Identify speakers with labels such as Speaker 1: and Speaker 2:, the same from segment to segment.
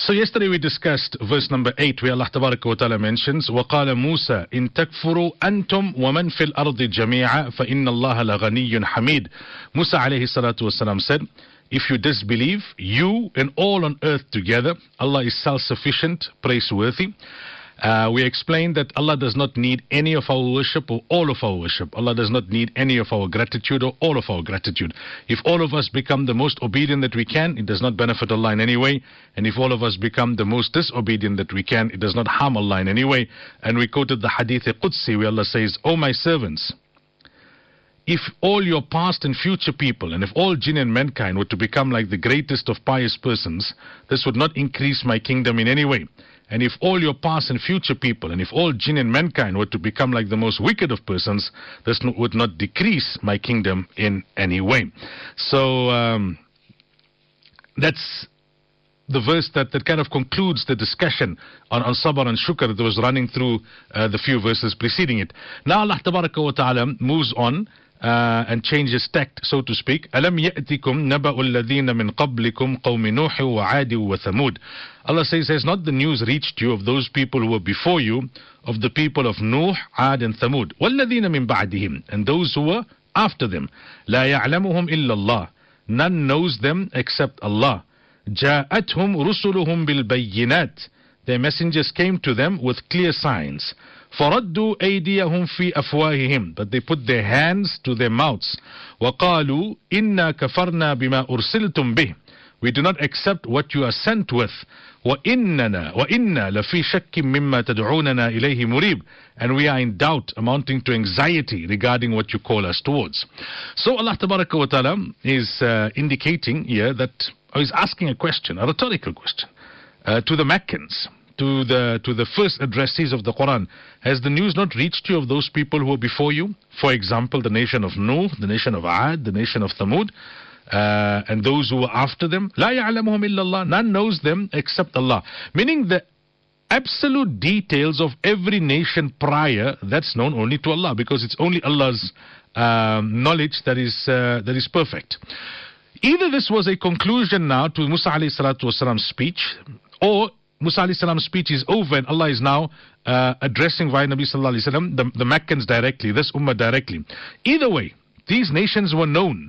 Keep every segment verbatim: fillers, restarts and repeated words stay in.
Speaker 1: So yesterday we discussed verse number eight where Allah Tabaraka wa Ta'ala mentions وَقَالَ مُوسَى إِن تَكْفُرُوا أَنْتُمْ وَمَنْ فِي الْأَرْضِ جَمِيعًا فَإِنَّ اللَّهَ لَغَنِيٌّ حَمِيدٌ. Musa alayhi salatu wasalam said, if you disbelieve, you and all on earth together, Allah is self-sufficient, praiseworthy. Uh, we explained that Allah does not need any of our worship or all of our worship. Allah does not need any of our gratitude or all of our gratitude. If all of us become the most obedient that we can, it does not benefit Allah in any way. And if all of us become the most disobedient that we can, it does not harm Allah in any way. And we quoted the Hadith Qudsi where Allah says, O my servants, if all your past and future people and if all jinn and mankind were to become like the greatest of pious persons, this would not increase my kingdom in any way. And if all your past and future people and if all jinn and mankind were to become like the most wicked of persons, this would not decrease my kingdom in any way. So um, that's the verse that, that kind of concludes the discussion on, on sabr and shukr that was running through uh, the few verses preceding it. Now Allah Tabaraka wa Ta'ala moves on Uh, and changes tact, so to speak. أَلَمْ يَأْتِكُمْ نَبَأُ الَّذِينَ مِنْ قَبْلِكُمْ قَوْمِ نُوحٍ وَعَادٍ وَثَمُودٍ. Allah says, has not the news reached you of those people who were before you, of the people of Nuh, Ad and Thamud, وَالَّذِينَ مِنْ بَعْدِهِمْ, and those who were after them. لَا يَعْلَمُهُمْ إِلَّا اللَّهِ, none knows them except Allah. جَاءَتْهُمْ رُسُلُهُمْ بِالْبَيِّنَاتِ, their messengers came to them with clear signs. فَرَدُّوا أَيْدِيَهُمْ فِي أَفْوَاهِهِمْ, but they put their hands to their mouths. وَقَالُوا إِنَّا كَفَرْنَا بِمَا أُرْسِلْتُمْ بِهِ, we do not accept what you are sent with. وَإِنَّنَا وَإِنَّا لَفِي شَكٍّ مِمَّا تَدْعُونَنَا إِلَيْهِ مُرِيبٍ, and we are in doubt amounting to anxiety regarding what you call us towards. So Allah Tabaraka wa Ta'ala is uh, indicating here that, or is asking a question, a rhetorical question, uh, to the Meccans, to the to the first addressees of the Quran. Has the news not reached you of those people who were before you? For example, the nation of Nuh, the nation of Ad, the nation of Thamud, uh, and those who were after them. La ya'lamuhum illa Allah, none knows them except Allah. Meaning the absolute details of every nation prior, that's known only to Allah, because it's only Allah's um, knowledge that is uh, that is perfect. Either this was a conclusion now to Musa alayhi salatu wasalam's speech, or Musa alayhi salam's speech is over and Allah is now uh, addressing via Nabi sallallahu alayhi wasallam the, the Meccans directly, this ummah directly. Either way, these nations were known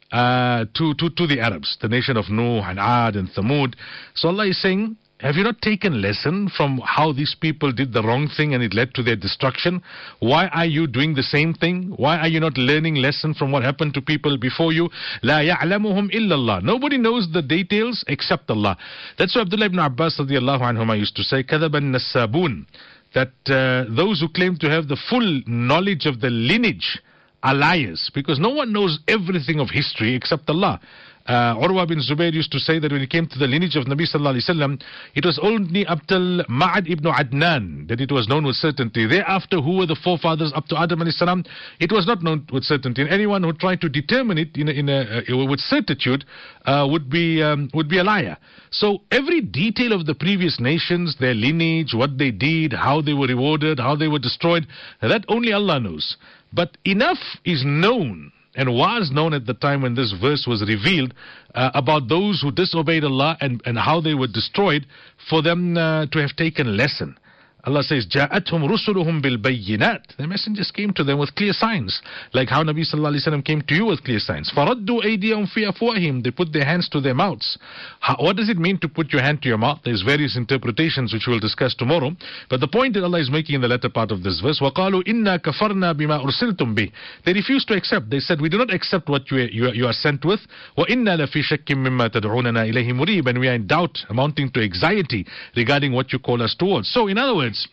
Speaker 1: uh, to, to, to the Arabs, the nation of Nuh and Ad and Thamud. So Allah is saying, have you not taken lesson from how these people did the wrong thing and it led to their destruction? Why are you doing the same thing? Why are you not learning lesson from what happened to people before you? La ya'lamuhum illa Allah. Nobody knows the details except Allah. That's why Abdullah ibn Abbas radiallahu anhuma used to say, Kadhaban Nasabun, that uh, those who claim to have the full knowledge of the lineage are liars, because no one knows everything of history except Allah. Uh, Urwa bin Zubayr used to say that when it came to the lineage of Nabi sallallahu alaihi wasallam, it was only up till Ma'ad ibn Adnan that it was known with certainty. Thereafter, who were the forefathers up to Adam alayhi salam, it was not known with certainty. And anyone who tried to determine it in a, in a, uh, with certitude uh, would be um, would be a liar. So every detail of the previous nations, their lineage, what they did, how they were rewarded, how they were destroyed, that only Allah knows. But enough is known and was known at the time when this verse was revealed uh, about those who disobeyed Allah and, and how they were destroyed, for them uh, to have taken lesson. Allah says, جَاءَتْهُمْ رُسُلُهُمْ بِالْبَيِّنَاتِ, the messengers came to them with clear signs, like how Nabi sallallahu alaihi wasallam came to you with clear signs. فَرَدُّوا أَيْدِيَهُمْ فِي أَفْوَاهِهِمْ, they put their hands to their mouths. How, what does it mean to put your hand to your mouth? There's various interpretations which we'll discuss tomorrow. But the point that Allah is making in the latter part of this verse, وَقَالُوا إِنَّا كَفَرْنَا بِمَا أُرْسِلْتُمْ بِهِ, they refused to accept. They said, we do not accept what you are, you are, you are sent with. وَإِنَّا لَفِي شَكٍّ مِمَّا تَدْعُونَنَا إِلَيْهِ مُرِيبٍ, and we are in doubt amounting to anxiety regarding what you call us towards. So in other words,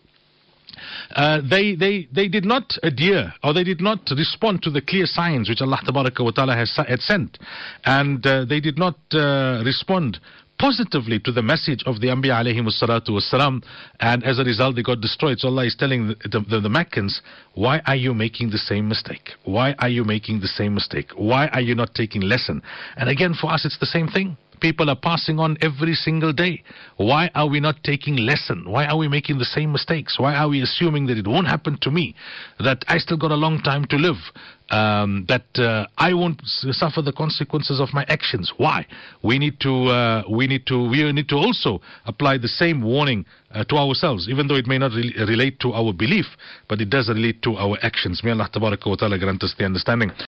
Speaker 1: Uh, they, they, they did not adhere, or they did not respond to the clear signs which Allah Tabaraka wa Ta'ala has had sent. And uh, they did not uh, respond positively to the message of the Anbiya alayhimus salatu wassalam, and as a result they got destroyed. So Allah is telling the, the, the, the Meccans, why are you making the same mistake? Why are you making the same mistake? Why are you not taking lesson? And again, for us it's the same thing. people are passing on every single day. Why are we not taking lesson? Why are we making the same mistakes? Why are we assuming that it won't happen to me, that I still got a long time to live, um, that uh, I won't suffer the consequences of my actions? Why? We need to uh, we need to we need to also apply the same warning uh, to ourselves, even though it may not re relate to our belief, but it does relate to our actions. May Allah Tabaraka wa Ta'ala grant us the understanding.